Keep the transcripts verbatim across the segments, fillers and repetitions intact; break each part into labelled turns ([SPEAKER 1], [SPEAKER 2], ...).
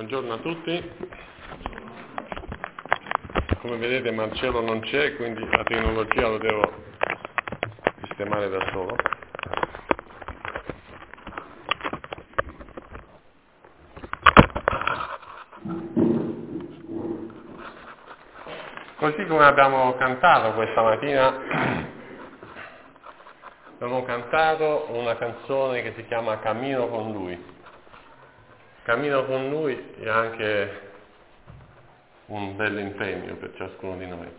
[SPEAKER 1] Buongiorno a tutti. Come vedete Marcello non c'è, quindi la tecnologia lo devo sistemare da solo. Così come abbiamo cantato questa mattina, abbiamo cantato una canzone che si chiama Cammino con Lui. Cammino con Lui è anche un bel impegno per ciascuno di noi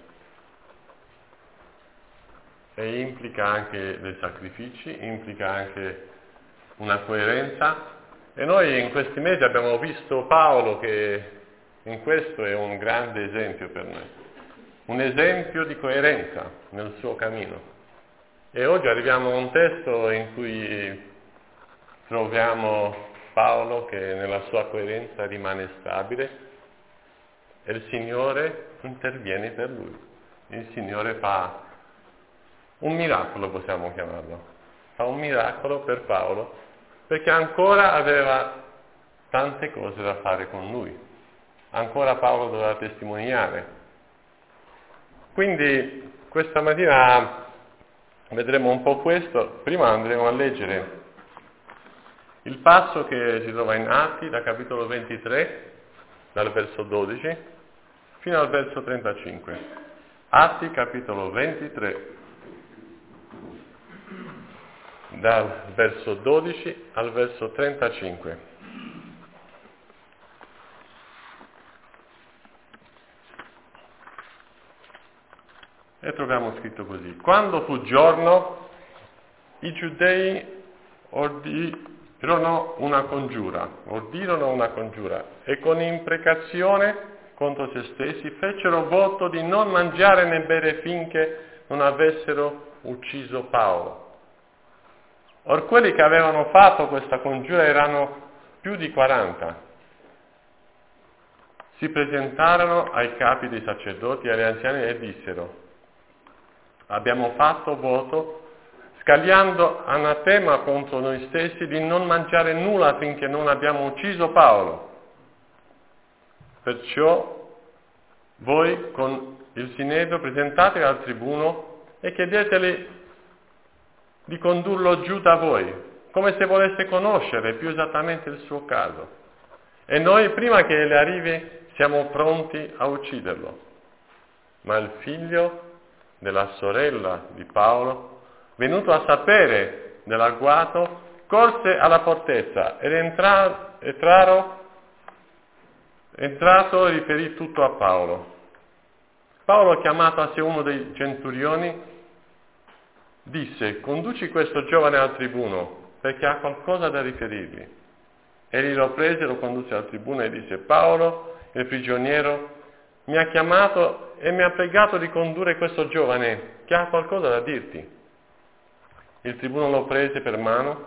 [SPEAKER 1] e implica anche dei sacrifici, implica anche una coerenza, e noi in questi mesi abbiamo visto Paolo che in questo è un grande esempio per noi, un esempio di coerenza nel suo cammino. E oggi arriviamo a un testo in cui troviamo Paolo che nella sua coerenza rimane stabile e il Signore interviene per lui. Il Signore fa un miracolo, possiamo chiamarlo. Fa un miracolo per Paolo perché ancora aveva tante cose da fare con lui. Ancora Paolo doveva testimoniare. Quindi questa mattina vedremo un po' questo. Prima andremo a leggere il passo che si trova in Atti, da capitolo ventitré, dal verso dodici, fino al verso trentacinque. Atti, capitolo ventitré, dal verso dodici al verso trentacinque. E troviamo scritto così: quando fu giorno, i giudei ordirono una congiura, ordirono una congiura, e con imprecazione contro se stessi fecero voto di non mangiare né bere finché non avessero ucciso Paolo. Or quelli che avevano fatto questa congiura erano più di quaranta. Si presentarono ai capi dei sacerdoti e agli anziani e dissero: abbiamo fatto voto, scagliando anatema contro noi stessi, di non mangiare nulla finché non abbiamo ucciso Paolo. Perciò voi con il Sinedrio presentatevi al tribuno e chiedeteli di condurlo giù da voi, come se volesse conoscere più esattamente il suo caso. E noi, prima che le arrivi, siamo pronti a ucciderlo. Ma il figlio della sorella di Paolo, venuto a sapere dell'agguato, corse alla fortezza ed entra, entraro, entrato riferì tutto a Paolo. Paolo, chiamato a sé uno dei centurioni, disse: conduci questo giovane al tribuno, perché ha qualcosa da riferirgli. Egli lo prese, lo condusse al tribuno e disse: Paolo, il prigioniero, mi ha chiamato e mi ha pregato di condurre questo giovane che ha qualcosa da dirti. Il tribuno lo prese per mano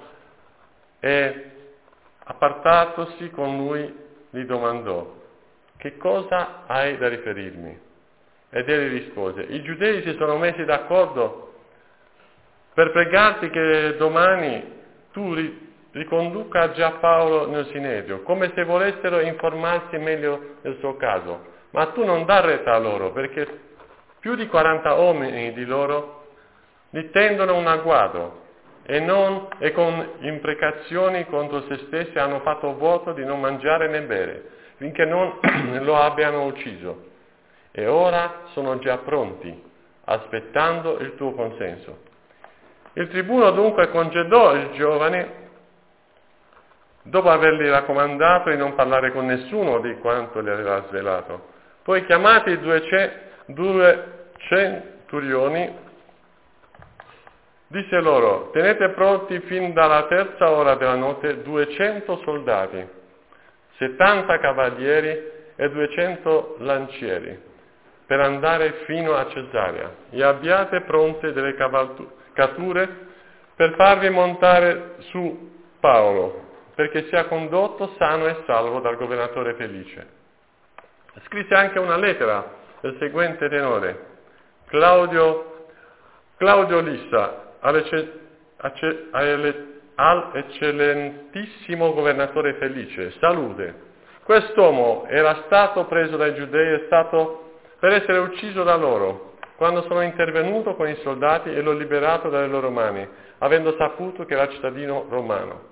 [SPEAKER 1] e, appartatosi con lui, gli domandò: che cosa hai da riferirmi? Ed egli rispose: i giudei si sono messi d'accordo per pregarti che domani tu riconduca già Paolo nel Sinedrio, come se volessero informarsi meglio del suo caso. Ma tu non dar retta a loro, perché più di quaranta uomini di loro li tendono un agguato e, non, e con imprecazioni contro se stessi hanno fatto voto di non mangiare né bere, finché non lo abbiano ucciso. E ora sono già pronti, aspettando il tuo consenso. Il tribuno dunque congedò il giovane, dopo avergli raccomandato di non parlare con nessuno di quanto gli aveva svelato. Poi, chiamati i due, ce, due centurioni, disse loro: tenete pronti fin dalla terza ora della notte duecento soldati, settanta cavalieri e duecento lancieri, per andare fino a Cesarea, e abbiate pronte delle cavalcature per farvi montare su Paolo, perché sia condotto sano e salvo dal governatore Felice. Scrisse anche una lettera del seguente tenore: Claudio, Claudio Lissa, all'eccellentissimo governatore Felice, salute, Quest'uomo era stato preso dai giudei, è stato per essere ucciso da loro, quando sono intervenuto con i soldati e l'ho liberato dalle loro mani, avendo saputo che era cittadino romano.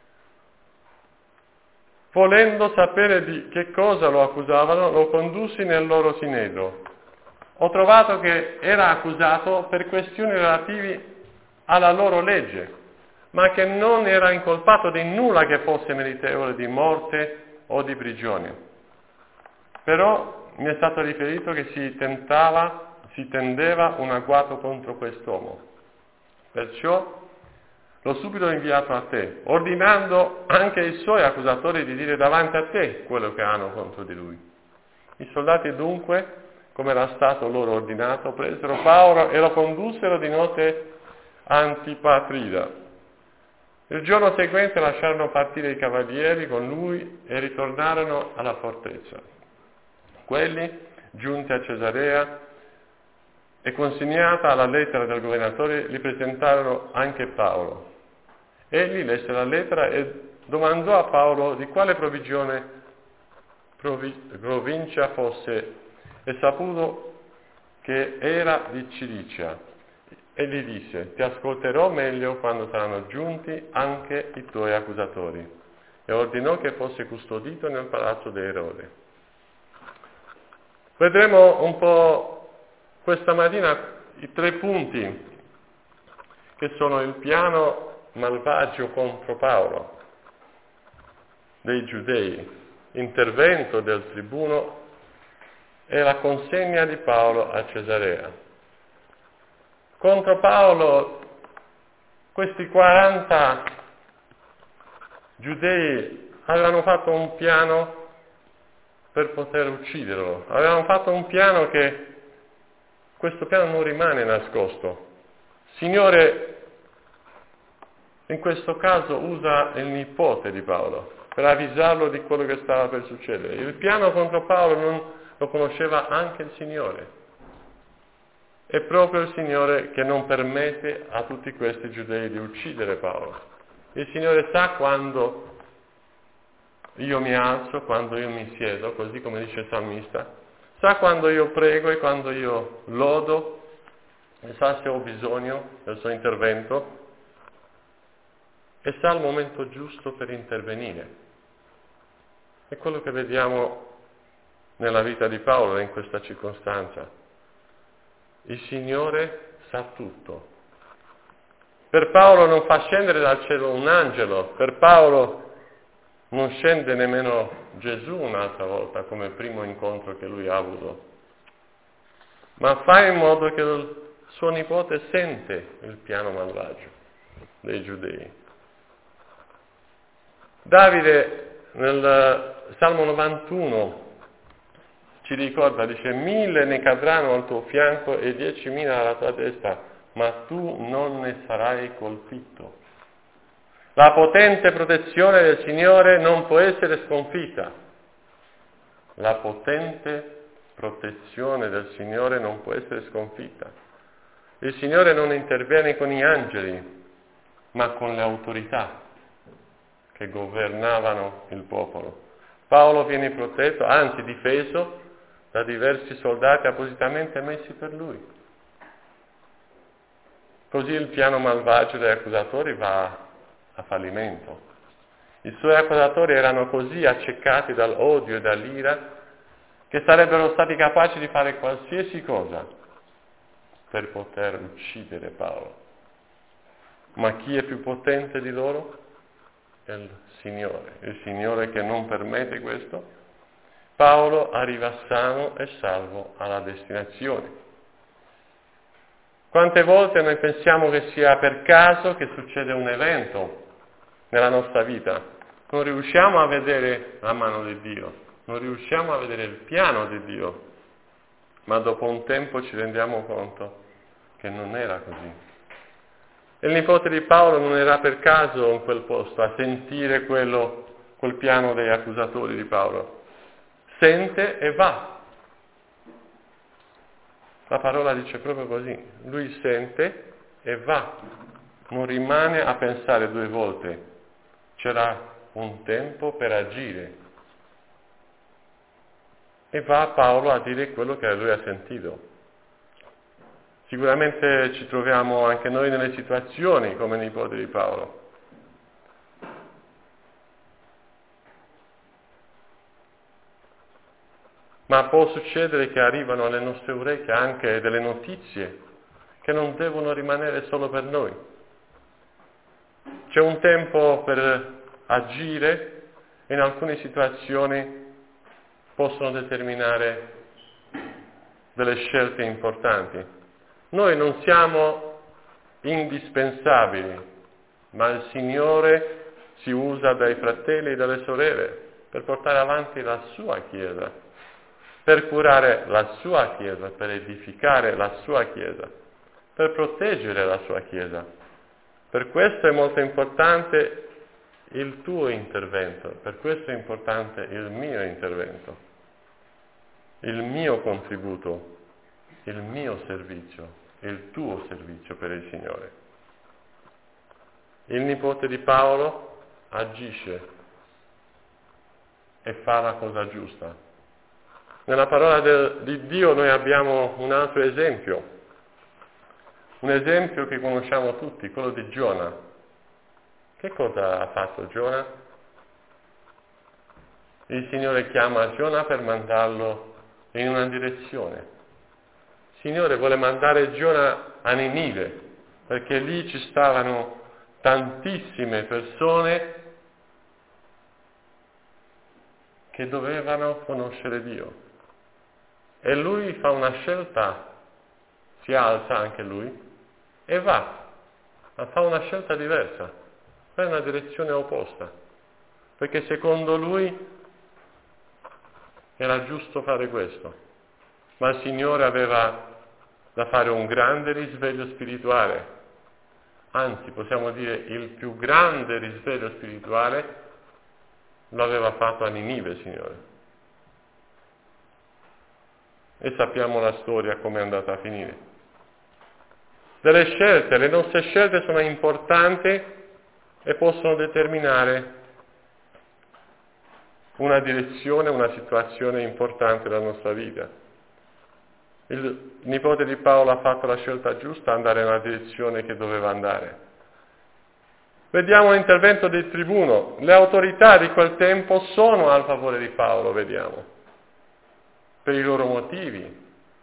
[SPEAKER 1] Volendo sapere di che cosa lo accusavano, lo condussi nel loro sinedrio. Ho trovato che era accusato per questioni relative alla loro legge, ma che non era incolpato di nulla che fosse meritevole di morte o di prigione. Però mi è stato riferito che si tentava, si tendeva un agguato contro quest'uomo. Perciò l'ho subito inviato a te, ordinando anche ai suoi accusatori di dire davanti a te quello che hanno contro di lui. I soldati dunque, come era stato loro ordinato, presero Paolo e lo condussero di notte a Antipatrida. Il giorno seguente lasciarono partire i cavalieri con lui e ritornarono alla fortezza. Quelli, giunti a Cesarea e consegnata la lettera del governatore, gli presentarono anche Paolo. Egli lesse la lettera e domandò a Paolo di quale provvigione provi- provincia fosse, e saputo che era di Cilicia. E gli disse: ti ascolterò meglio quando saranno giunti anche i tuoi accusatori. E ordinò che fosse custodito nel palazzo di Erode. Vedremo un po' questa mattina i tre punti che sono il piano malvagio contro Paolo dei giudei, intervento del tribuno e la consegna di Paolo a Cesarea. Contro Paolo questi quaranta giudei avevano fatto un piano per poter ucciderlo, avevano fatto un piano che questo piano non rimane nascosto. Signore in questo caso usa il nipote di Paolo per avvisarlo di quello che stava per succedere. Il piano contro Paolo non lo conosceva anche il Signore. È proprio il Signore che non permette a tutti questi giudei di uccidere Paolo. Il Signore sa quando io mi alzo, quando io mi siedo, così come dice il salmista, sa quando io prego e quando io lodo, e sa se ho bisogno del suo intervento, e sa il momento giusto per intervenire. È quello che vediamo nella vita di Paolo in questa circostanza. Il Signore sa tutto. Per Paolo non fa scendere dal cielo un angelo, per Paolo non scende nemmeno Gesù un'altra volta come primo incontro che lui ha avuto, ma fa in modo che il suo nipote sente il piano malvagio dei giudei. Davide nel Salmo novantuno ci ricorda, dice: mille ne cadranno al tuo fianco e diecimila alla tua destra, ma tu non ne sarai colpito. La potente protezione del Signore non può essere sconfitta. La potente protezione del Signore non può essere sconfitta. Il Signore non interviene con gli angeli, ma con le autorità che governavano il popolo. Paolo viene protetto, anzi difeso, da diversi soldati appositamente messi per lui. Così il piano malvagio degli accusatori va a fallimento. I suoi accusatori erano così accecati dall'odio e dall'ira che sarebbero stati capaci di fare qualsiasi cosa per poter uccidere Paolo. Ma chi è più potente di loro? È il Signore, il Signore che non permette questo. Paolo arriva sano e salvo alla destinazione. Quante volte noi pensiamo che sia per caso che succede un evento nella nostra vita? Non riusciamo a vedere la mano di Dio, non riusciamo a vedere il piano di Dio, ma dopo un tempo ci rendiamo conto che non era così. Il nipote di Paolo non era per caso in quel posto a sentire quello, quel piano degli accusatori di Paolo. Sente e va. La parola dice proprio così. Lui sente e va. Non rimane a pensare due volte. C'era un tempo per agire. e va a Paolo a dire quello che lui ha sentito. Sicuramente ci troviamo anche noi nelle situazioni come nipote di Paolo. Ma può succedere che arrivano alle nostre orecchie anche delle notizie che non devono rimanere solo per noi. C'è un tempo per agire e in alcune situazioni possono determinare delle scelte importanti. Noi non siamo indispensabili, ma il Signore si usa dai fratelli e dalle sorelle per portare avanti la sua Chiesa, per curare la sua Chiesa, per edificare la sua Chiesa, per proteggere la sua Chiesa. Per questo è molto importante il tuo intervento, per questo è importante il mio intervento, il mio contributo, il mio servizio, il tuo servizio per il Signore. Il nipote di Paolo agisce e fa la cosa giusta. Nella parola del, di Dio noi abbiamo un altro esempio, un esempio che conosciamo tutti, quello di Giona. Che cosa ha fatto Giona? Il Signore chiama Giona per mandarlo in una direzione. Il Signore vuole mandare Giona a Ninive, perché lì ci stavano tantissime persone che dovevano conoscere Dio. E lui fa una scelta, si alza anche lui, e va, ma fa una scelta diversa, fa una direzione opposta, perché secondo lui era giusto fare questo, ma il Signore aveva da fare un grande risveglio spirituale, anzi possiamo dire il più grande risveglio spirituale lo aveva fatto a Ninive il Signore. E sappiamo la storia come è andata a finire. Delle scelte, le nostre scelte sono importanti e possono determinare una direzione, una situazione importante della nostra vita. Il nipote di Paolo ha fatto la scelta giusta, andare nella direzione che doveva andare. Vediamo l'intervento del tribuno. Le autorità di quel tempo sono al favore di Paolo, vediamo, per i loro motivi,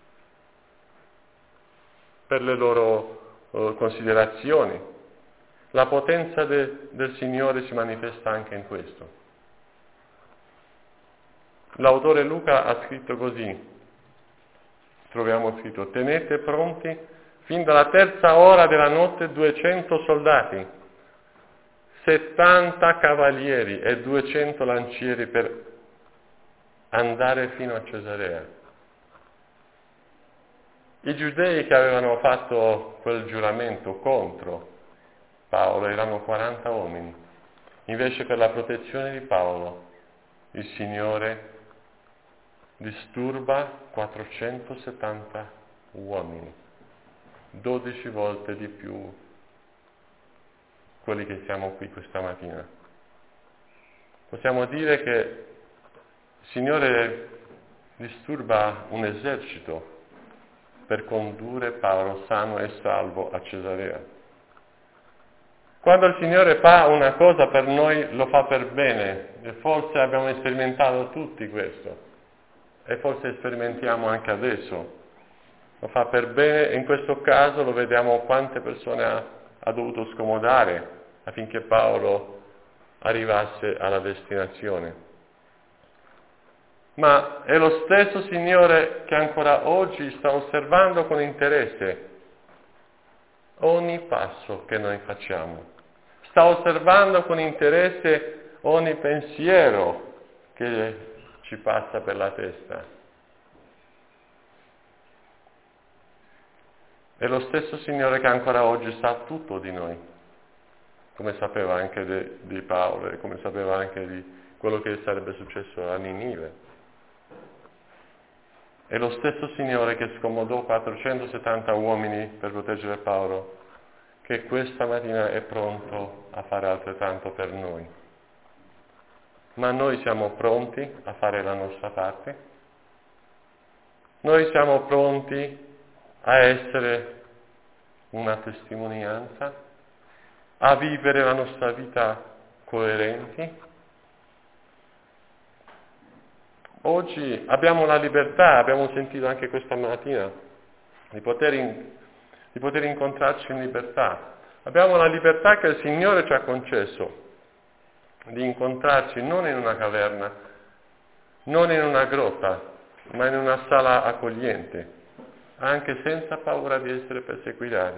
[SPEAKER 1] per le loro uh, considerazioni. La potenza de, del Signore si manifesta anche in questo. L'autore Luca ha scritto così, troviamo scritto: tenete pronti fin dalla terza ora della notte duecento soldati, settanta cavalieri e duecento lancieri per andare fino a Cesarea. I giudei che avevano fatto quel giuramento contro Paolo erano quaranta uomini, invece per la protezione di Paolo il Signore disturba quattrocentosettanta uomini, dodici volte di più quelli che siamo qui questa mattina. Possiamo dire che il Signore disturba un esercito per condurre Paolo sano e salvo a Cesarea. Quando il Signore fa una cosa per noi, lo fa per bene, e forse abbiamo sperimentato tutti questo, e forse sperimentiamo anche adesso. Lo fa per bene, e in questo caso lo vediamo quante persone ha, ha dovuto scomodare affinché Paolo arrivasse alla destinazione. Ma è lo stesso Signore che ancora oggi sta osservando con interesse ogni passo che noi facciamo. Sta osservando con interesse ogni pensiero che ci passa per la testa. È lo stesso Signore che ancora oggi sa tutto di noi, come sapeva anche de, di Paolo e come sapeva anche di quello che sarebbe successo a Ninive. È lo stesso Signore che scomodò quattrocentosettanta uomini per proteggere Paolo, che questa mattina è pronto a fare altrettanto per noi. Ma noi siamo pronti a fare la nostra parte? Noi siamo pronti a essere una testimonianza, a vivere la nostra vita coerenti. Oggi abbiamo la libertà, abbiamo sentito anche questa mattina, di poter, in, di poter incontrarci in libertà. Abbiamo la libertà che il Signore ci ha concesso di incontrarci non in una caverna, non in una grotta, ma in una sala accogliente, anche senza paura di essere perseguitati.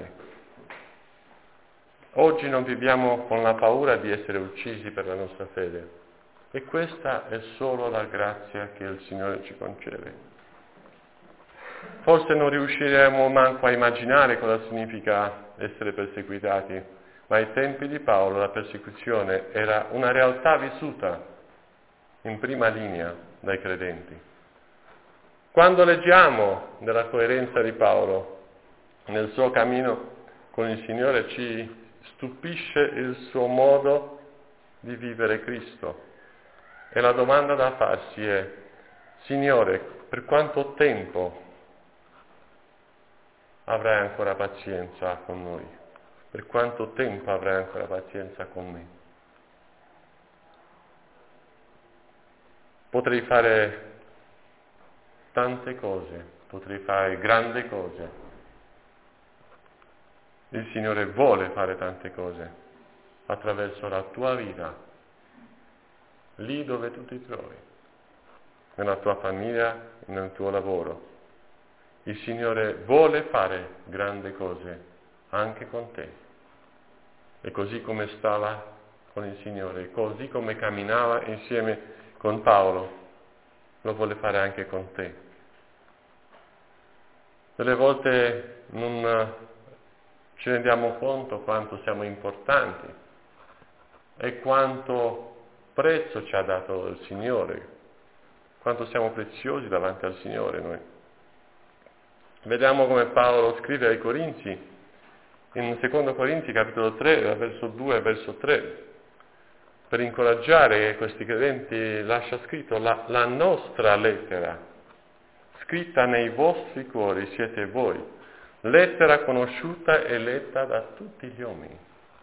[SPEAKER 1] Oggi non viviamo con la paura di essere uccisi per la nostra fede, e questa è solo la grazia che il Signore ci concede. Forse non riusciremo manco a immaginare cosa significa essere perseguitati, ma ai tempi di Paolo la persecuzione era una realtà vissuta in prima linea dai credenti. Quando leggiamo della coerenza di Paolo nel suo cammino con il Signore, ci stupisce il suo modo di vivere Cristo. E la domanda da farsi è: Signore, per quanto tempo avrai ancora pazienza con noi? Per quanto tempo avrai ancora pazienza con me? Potrei fare tante cose, potrei fare grandi cose. Il Signore vuole fare tante cose attraverso la tua vita, lì dove tu ti trovi, nella tua famiglia, nel tuo lavoro. Il Signore vuole fare grandi cose anche con te. E così come stava con il Signore, così come camminava insieme con Paolo, lo vuole fare anche con te. Delle volte non ci rendiamo conto quanto siamo importanti e quanto prezzo ci ha dato il Signore, quanto siamo preziosi davanti al Signore noi. Vediamo come Paolo scrive ai Corinzi, in secondo Corinzi capitolo tre, verso due e verso tre, per incoraggiare questi credenti lascia scritto: la, la nostra lettera, scritta nei vostri cuori, siete voi, lettera conosciuta e letta da tutti gli uomini.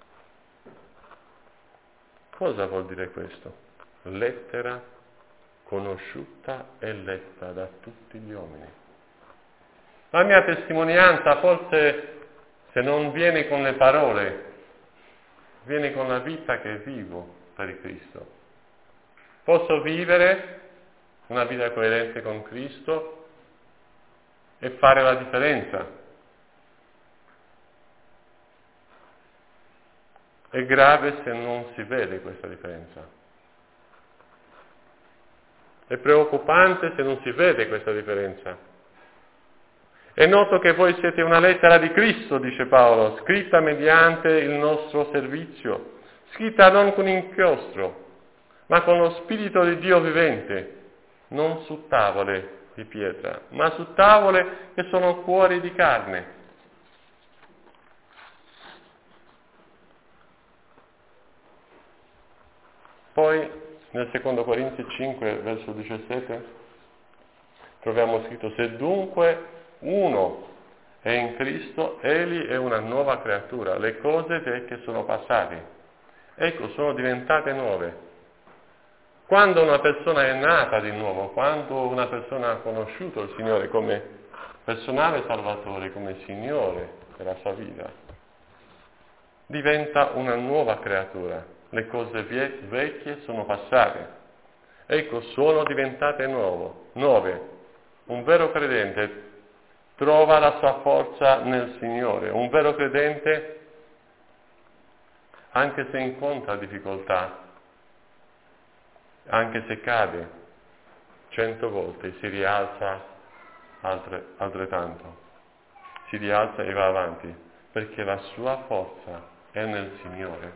[SPEAKER 1] Cosa vuol dire questo? Lettera conosciuta e letta da tutti gli uomini. La mia testimonianza forse, se non viene con le parole, viene con la vita che vivo per Cristo. Posso vivere una vita coerente con Cristo e fare la differenza. È grave se non si vede questa differenza. È preoccupante se non si vede questa differenza. È noto che voi siete una lettera di Cristo, dice Paolo, scritta mediante il nostro servizio, scritta non con inchiostro, ma con lo Spirito di Dio vivente, non su tavole di pietra, ma su tavole che sono cuori di carne. Poi, nel secondo Corinzi cinque, verso diciassette, troviamo scritto: se dunque uno è in Cristo, egli è una nuova creatura, le cose vecchie sono passate, ecco, sono diventate nuove. Quando una persona è nata di nuovo, quando una persona ha conosciuto il Signore come personale Salvatore, come Signore della sua vita, diventa una nuova creatura, le cose vecchie sono passate, ecco, sono diventate nuovo, nuove. Un vero credente trova la sua forza nel Signore. Un vero credente, anche se incontra difficoltà, anche se cade cento volte, si rialza altre, altrettanto. Si rialza e va avanti, perché la sua forza è nel Signore.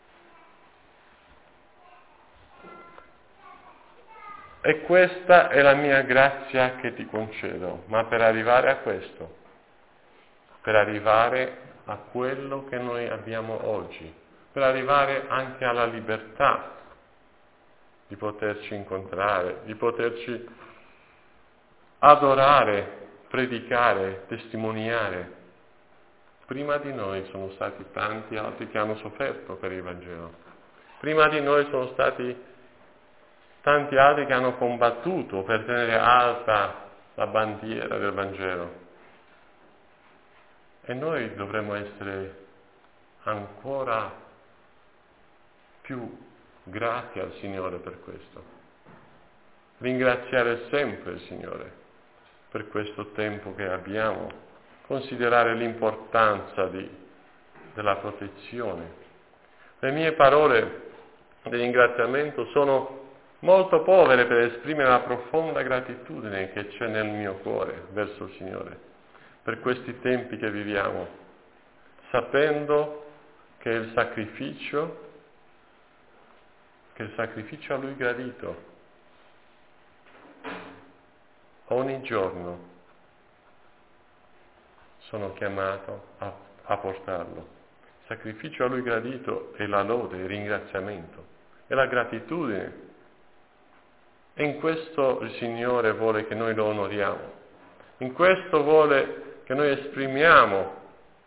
[SPEAKER 1] E questa è la mia grazia che ti concedo, ma per arrivare a questo, per arrivare a quello che noi abbiamo oggi, per arrivare anche alla libertà di poterci incontrare, di poterci adorare, predicare, testimoniare. Prima di noi sono stati tanti altri che hanno sofferto per il Vangelo. Prima di noi sono stati tanti altri che hanno combattuto per tenere alta la bandiera del Vangelo. E noi dovremmo essere ancora più grati al Signore per questo. Ringraziare sempre il Signore per questo tempo che abbiamo, considerare l'importanza di, della protezione. Le mie parole di ringraziamento sono molto povere per esprimere la profonda gratitudine che c'è nel mio cuore verso il Signore per questi tempi che viviamo, sapendo che il sacrificio, che il sacrificio a Lui gradito ogni giorno sono chiamato a, a portarlo. Il sacrificio a Lui gradito è la lode, il ringraziamento, è la gratitudine. E in questo il Signore vuole che noi lo onoriamo. In questo vuole che noi esprimiamo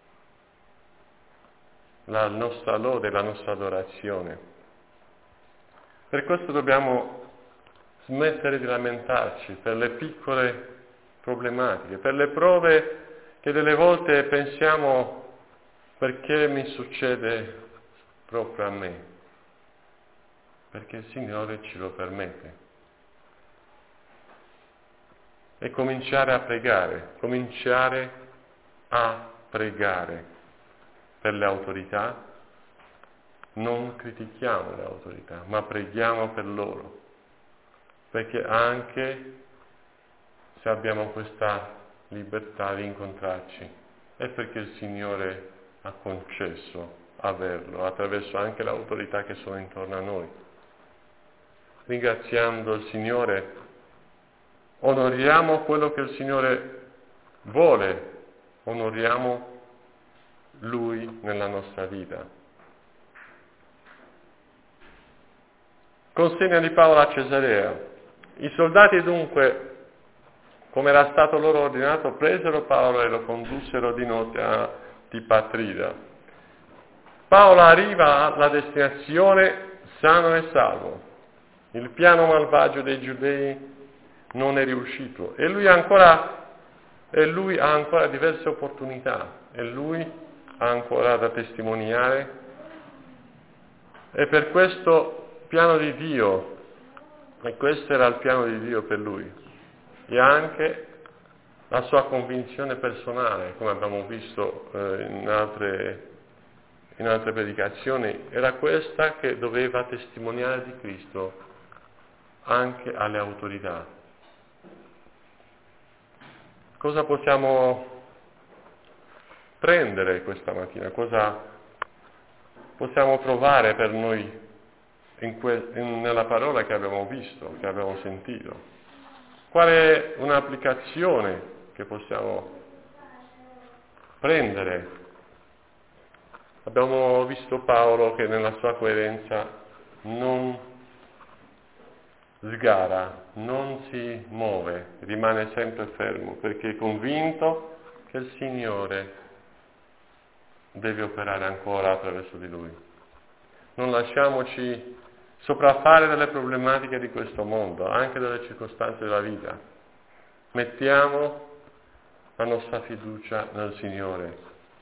[SPEAKER 1] la nostra lode, la nostra adorazione. Per questo dobbiamo smettere di lamentarci per le piccole problematiche, per le prove che delle volte pensiamo perché mi succede proprio a me, perché il Signore ce lo permette. E cominciare a pregare, cominciare a pregare per le autorità. Non critichiamo le autorità, ma preghiamo per loro, perché anche se abbiamo questa libertà di incontrarci è perché il Signore ha concesso averlo attraverso anche le autorità che sono intorno a noi. Ringraziando il Signore, onoriamo quello che il Signore vuole, onoriamo Lui nella nostra vita. Consegna di Paolo a Cesarea. I soldati dunque, come era stato loro ordinato, presero Paolo e lo condussero di notte a Tipatrida. Paolo arriva alla destinazione sano e salvo. Il piano malvagio dei giudei non è riuscito e lui, ancora, e lui ha ancora diverse opportunità e lui ha ancora da testimoniare. E per questo piano di Dio, e questo era il piano di Dio per lui, e anche la sua convinzione personale, come abbiamo visto eh, in, altre, in altre predicazioni, era questa, che doveva testimoniare di Cristo anche alle autorità. Cosa possiamo prendere questa mattina? Cosa possiamo trovare per noi In que- in, nella parola che abbiamo visto, che abbiamo sentito? Qual è un'applicazione che possiamo prendere? Abbiamo visto Paolo che nella sua coerenza non sgara, non si muove, rimane sempre fermo, perché è convinto che il Signore deve operare ancora attraverso di lui. Non lasciamoci sopraffare dalle problematiche di questo mondo, anche dalle circostanze della vita. Mettiamo la nostra fiducia nel Signore.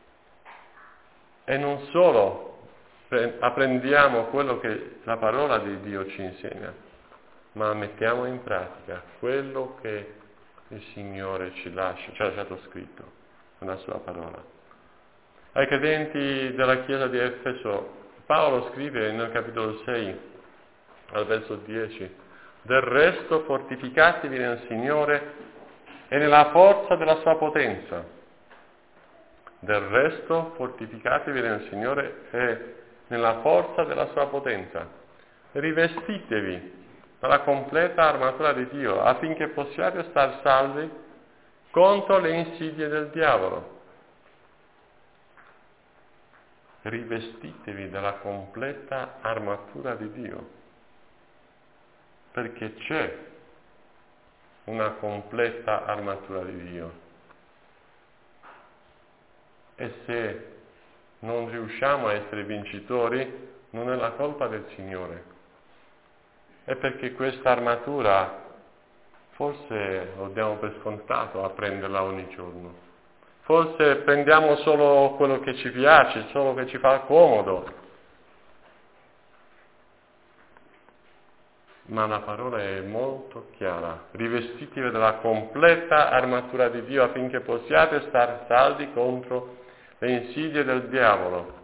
[SPEAKER 1] E non solo apprendiamo quello che la parola di Dio ci insegna, ma mettiamo in pratica quello che il Signore ci lascia, ci ha lasciato scritto nella sua parola. Ai credenti della chiesa di Efeso, Paolo scrive nel capitolo sei, al verso dieci, del resto fortificatevi nel Signore e nella forza della sua potenza. Del resto fortificatevi nel Signore e nella forza della sua potenza. Rivestitevi dalla completa armatura di Dio affinché possiate star salvi contro le insidie del diavolo. Rivestitevi della completa armatura di Dio, perché c'è una completa armatura di Dio. E se non riusciamo a essere vincitori, non è la colpa del Signore. È perché questa armatura forse lo diamo per scontato a prenderla ogni giorno. Forse prendiamo solo quello che ci piace, solo che ci fa comodo. Ma la parola è molto chiara. Rivestitevi della completa armatura di Dio affinché possiate stare saldi contro le insidie del diavolo.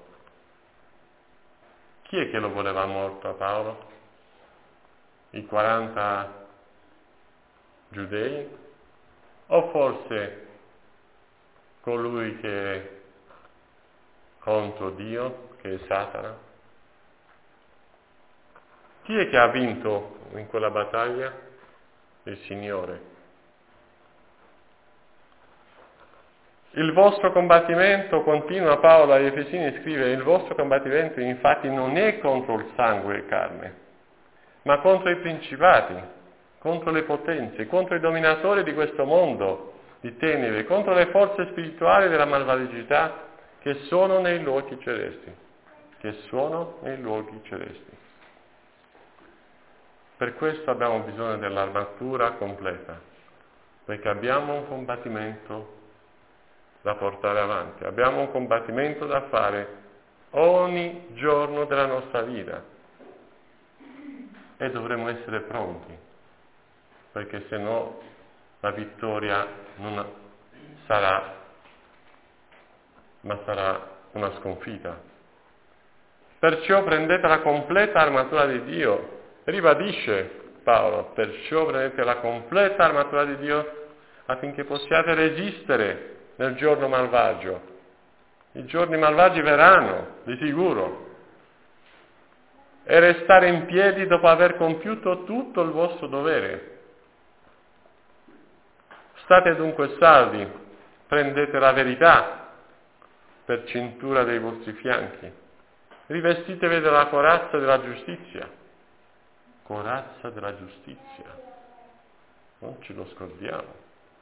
[SPEAKER 1] Chi è che lo voleva morto a Paolo? I quaranta giudei? O forse colui che è contro Dio, che è Satana? Chi è che ha vinto in quella battaglia? Il Signore. Il vostro combattimento, continua Paolo agli Efesini, scrive, il vostro combattimento infatti non è contro il sangue e carne, ma contro i principati, contro le potenze, contro i dominatori di questo mondo di tenebre, contro le forze spirituali della malvagità che sono nei luoghi celesti, che sono nei luoghi celesti. Per questo abbiamo bisogno dell'armatura completa, perché abbiamo un combattimento da portare avanti, abbiamo un combattimento da fare ogni giorno della nostra vita e dovremo essere pronti, perché se no la vittoria non sarà, ma sarà una sconfitta. Perciò prendete la completa armatura di Dio. Ribadisce Paolo, perciò prendete la completa armatura di Dio affinché possiate resistere nel giorno malvagio. I giorni malvagi verranno, di sicuro, e restare in piedi dopo aver compiuto tutto il vostro dovere. State dunque saldi, prendete la verità per cintura dei vostri fianchi, rivestitevi della corazza della giustizia. Corazza della giustizia, non ce lo scordiamo.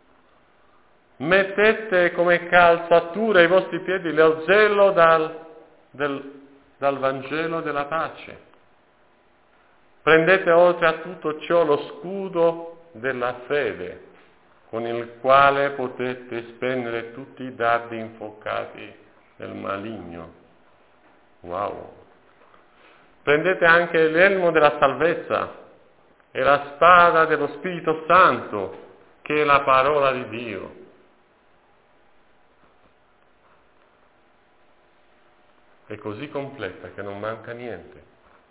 [SPEAKER 1] Mettete come calzatura ai vostri piedi lo zelo dal, del, dal Vangelo della pace. Prendete oltre a tutto ciò lo scudo della fede, con il quale potete spennere tutti i dardi infuocati del maligno. Wow! Prendete anche l'elmo della salvezza e la spada dello Spirito Santo, che è la parola di Dio. È così completa che non manca niente.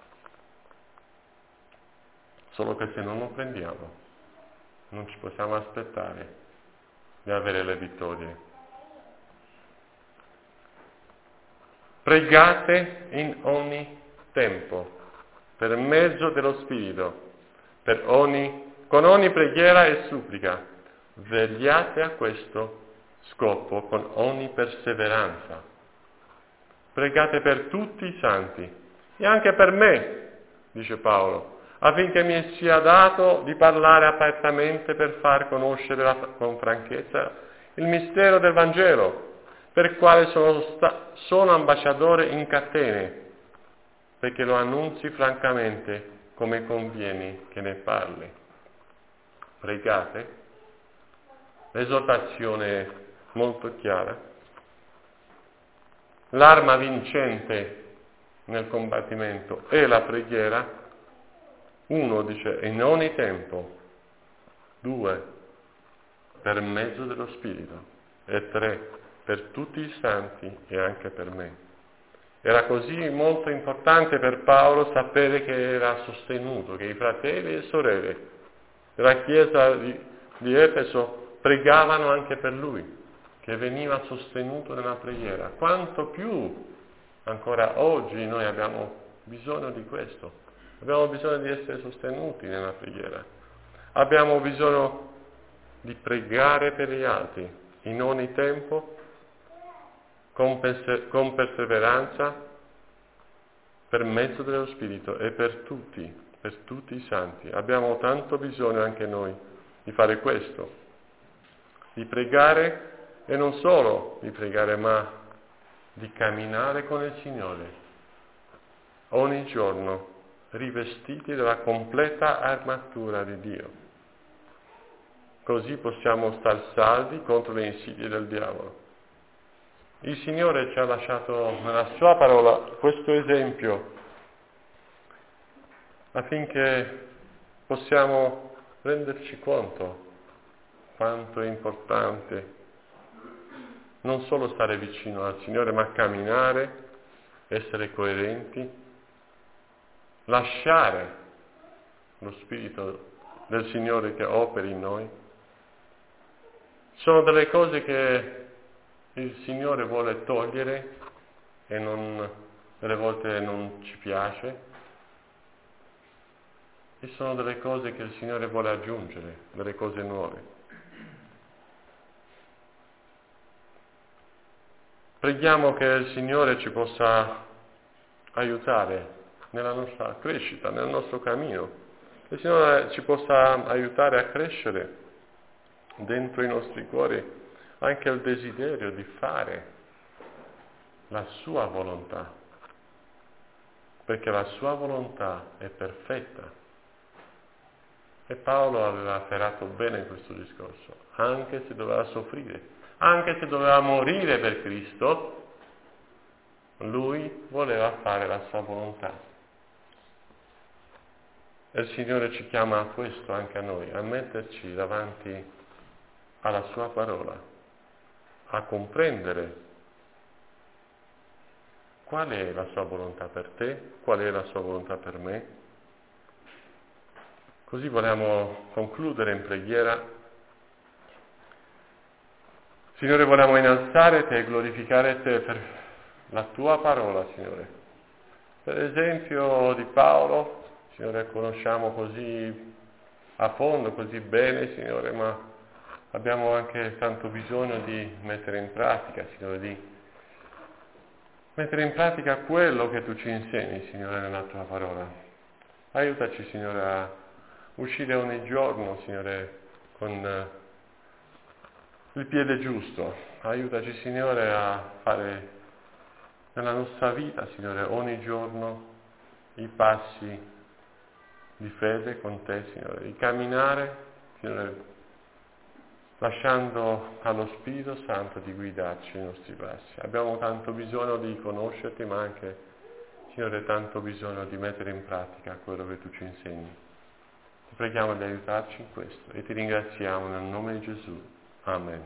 [SPEAKER 1] Solo che se non lo prendiamo, non ci possiamo aspettare di avere le vittorie. Pregate in ogni tempo, per mezzo dello Spirito, per ogni, con ogni preghiera e supplica. Vegliate a questo scopo con ogni perseveranza. Pregate per tutti i santi e anche per me, dice Paolo, affinché mi sia dato di parlare apertamente per far conoscere la, con franchezza il mistero del Vangelo, per il quale sono, sta, sono ambasciatore in catene, perché lo annunzi francamente come conviene che ne parli. Pregate. L'esortazione è molto chiara. L'arma vincente nel combattimento è la preghiera. Uno dice in ogni tempo. Due, per mezzo dello Spirito. E tre, per tutti i santi e anche per me. Era così molto importante per Paolo sapere che era sostenuto, che i fratelli e sorelle della chiesa di, di Efeso pregavano anche per lui, che veniva sostenuto nella preghiera. Quanto più ancora oggi noi abbiamo bisogno di questo, abbiamo bisogno di essere sostenuti nella preghiera, abbiamo bisogno di pregare per gli altri in ogni tempo, Con, perse- con perseveranza, per mezzo dello Spirito e per tutti, per tutti i santi. Abbiamo tanto bisogno anche noi di fare questo, di pregare e non solo di pregare, ma di camminare con il Signore ogni giorno, rivestiti della completa armatura di Dio. Così possiamo star saldi contro le insidie del diavolo. Il Signore ci ha lasciato nella sua parola questo esempio affinché possiamo renderci conto quanto è importante non solo stare vicino al Signore, ma camminare, essere coerenti, lasciare lo Spirito del Signore che operi in noi. Sono delle cose che il Signore vuole togliere e non, delle volte non ci piace, e sono delle cose che il Signore vuole aggiungere, delle cose nuove. Preghiamo che il Signore ci possa aiutare nella nostra crescita, nel nostro cammino, che il Signore ci possa aiutare a crescere dentro i nostri cuori anche il desiderio di fare la sua volontà, perché la sua volontà è perfetta. E Paolo aveva afferrato bene questo discorso, anche se doveva soffrire, anche se doveva morire per Cristo, lui voleva fare la sua volontà. E il Signore ci chiama a questo anche a noi, a metterci davanti alla sua parola, a comprendere qual è la sua volontà per te, qual è la sua volontà per me. Così vogliamo concludere in preghiera. Signore, vogliamo innalzare te e glorificare te per la tua parola, Signore. Per esempio di Paolo, Signore, conosciamo così a fondo, così bene, Signore, ma abbiamo anche tanto bisogno di mettere in pratica, Signore, di mettere in pratica quello che tu ci insegni, Signore, nella tua parola. Aiutaci, Signore, a uscire ogni giorno, Signore, con il piede giusto. Aiutaci, Signore, a fare nella nostra vita, Signore, ogni giorno i passi di fede con te, Signore, di camminare, Signore, lasciando allo Spirito Santo di guidarci i nostri passi. Abbiamo tanto bisogno di conoscerti, ma anche, Signore, tanto bisogno di mettere in pratica quello che tu ci insegni. Ti preghiamo di aiutarci in questo e ti ringraziamo nel nome di Gesù. Amen.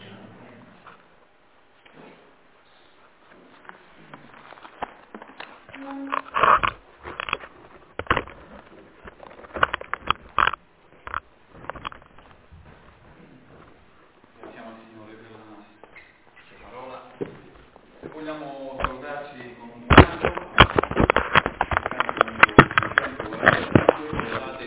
[SPEAKER 2] Graziamo al Signore per la sua parola. Vogliamo salutarci con un canto, il canto numero duecentoquarantacinque,